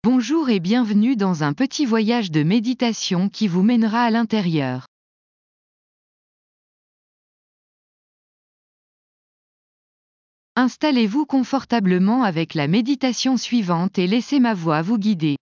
Bonjour et bienvenue dans un petit voyage de méditation qui vous mènera à l'intérieur. Installez-vous confortablement avec la méditation suivante et laissez ma voix vous guider.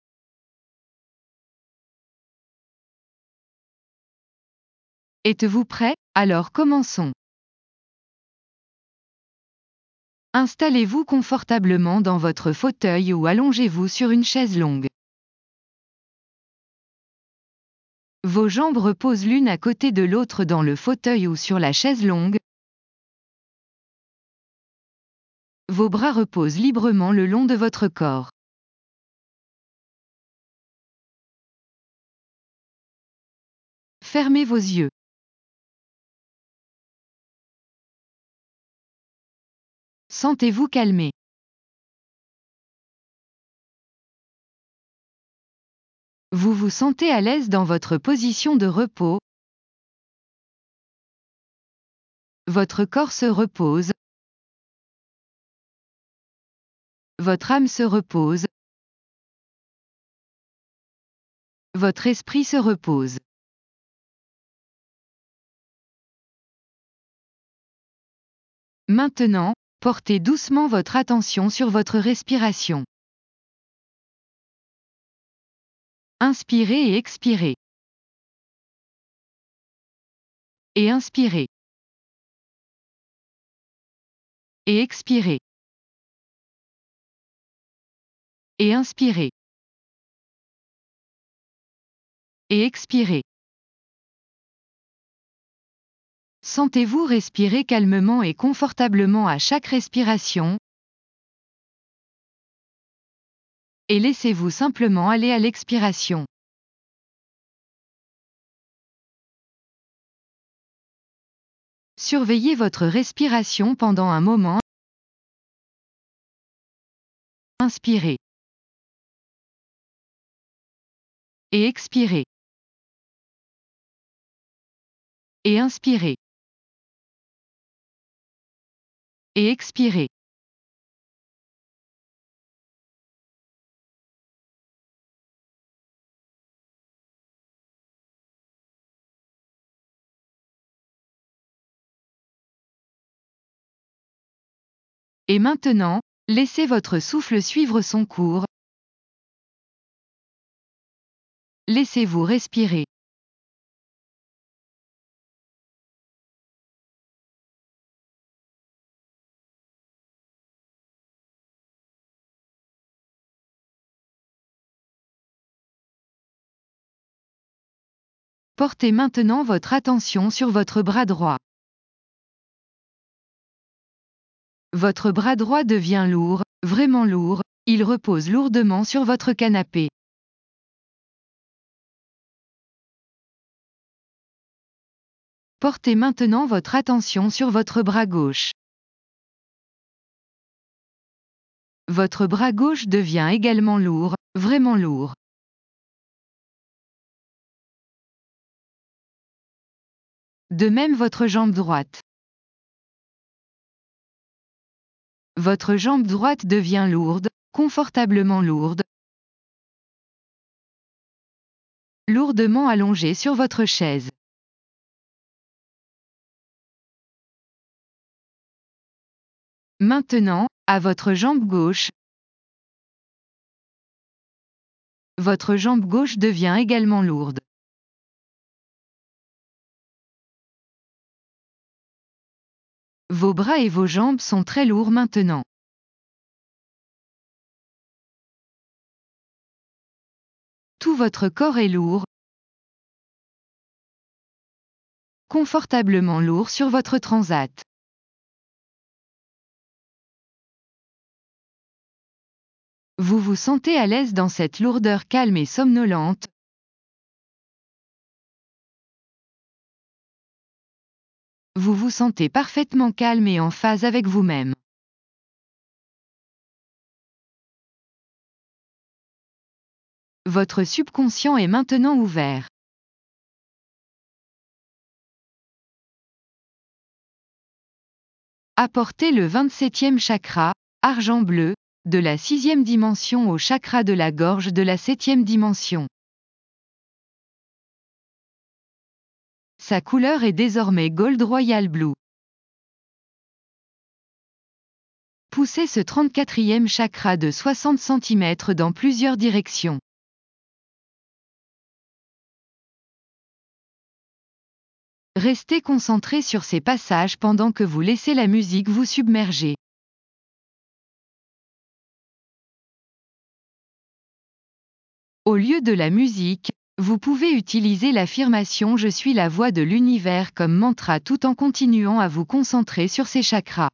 Êtes-vous prêt? Alors commençons. Installez-vous confortablement dans votre fauteuil ou allongez-vous sur une chaise longue. Vos jambes reposent l'une à côté de l'autre dans le fauteuil ou sur la chaise longue. Vos bras reposent librement le long de votre corps. Fermez vos yeux. Sentez-vous calmé. Vous vous sentez à l'aise dans votre position de repos. Votre corps se repose. Votre âme se repose. Votre esprit se repose. Maintenant, portez doucement votre attention sur votre respiration. Inspirez et expirez. Et inspirez. Et expirez. Et inspirez. Et expirez. Sentez-vous respirer calmement et confortablement à chaque respiration. Et laissez-vous simplement aller à l'expiration. Surveillez votre respiration pendant un moment. Inspirez. Et expirez. Et inspirez. Et expirez. Et maintenant, laissez votre souffle suivre son cours. Laissez-vous respirer. Portez maintenant votre attention sur votre bras droit. Votre bras droit devient lourd, vraiment lourd, il repose lourdement sur votre canapé. Portez maintenant votre attention sur votre bras gauche. Votre bras gauche devient également lourd, vraiment lourd. De même votre jambe droite. Votre jambe droite devient lourde, confortablement lourde. Lourdement allongée sur votre chaise. Maintenant, à votre jambe gauche. Votre jambe gauche devient également lourde. Vos bras et vos jambes sont très lourds maintenant. Tout votre corps est lourd, confortablement lourd sur votre transat. Vous vous sentez à l'aise dans cette lourdeur calme et somnolente. Vous vous sentez parfaitement calme et en phase avec vous-même. Votre subconscient est maintenant ouvert. Apportez le 27e chakra, argent bleu, de la 6e dimension au chakra de la gorge de la 7e dimension. Sa couleur est désormais Gold Royal Blue. Poussez ce 34e chakra de 60 cm dans plusieurs directions. Restez concentré sur ces passages pendant que vous laissez la musique vous submerger. Au lieu de la musique, vous pouvez utiliser l'affirmation Je suis la voix de l'univers comme mantra tout en continuant à vous concentrer sur ces chakras.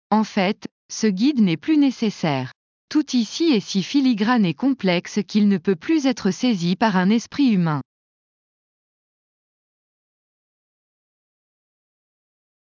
En fait, ce guide n'est plus nécessaire. Tout ici est si filigrane et complexe qu'il ne peut plus être saisi par un esprit humain.